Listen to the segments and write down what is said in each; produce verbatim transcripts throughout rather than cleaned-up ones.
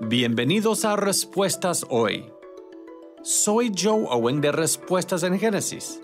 Bienvenidos a Respuestas Hoy. Soy Joe Owen de Respuestas en Génesis.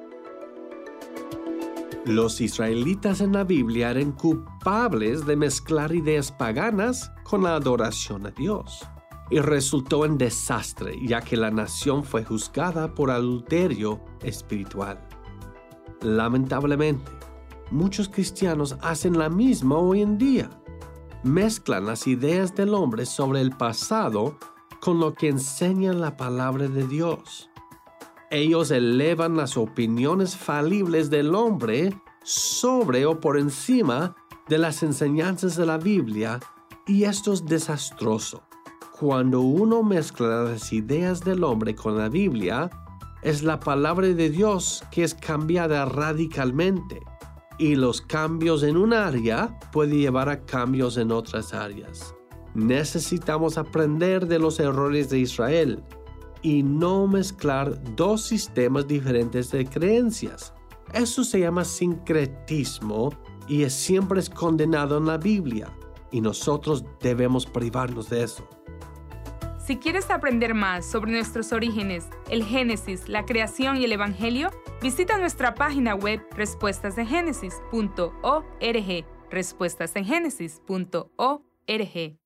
Los israelitas en la Biblia eran culpables de mezclar ideas paganas con la adoración a Dios, y resultó en desastre, ya que la nación fue juzgada por adulterio espiritual. Lamentablemente, muchos cristianos hacen la misma hoy en día. Mezclan las ideas del hombre sobre el pasado con lo que enseña la palabra de Dios. Ellos elevan las opiniones falibles del hombre sobre o por encima de las enseñanzas de la Biblia, y esto es desastroso. Cuando uno mezcla las ideas del hombre con la Biblia, es la palabra de Dios que es cambiada radicalmente, y los cambios en un área pueden llevar a cambios en otras áreas. Necesitamos aprender de los errores de Israel y no mezclar dos sistemas diferentes de creencias. Eso se llama sincretismo y es siempre es condenado en la Biblia, y nosotros debemos privarnos de eso. Si quieres aprender más sobre nuestros orígenes, el Génesis, la creación y el Evangelio, visita nuestra página web respuestas en génesis punto org, respuestas en génesis punto org.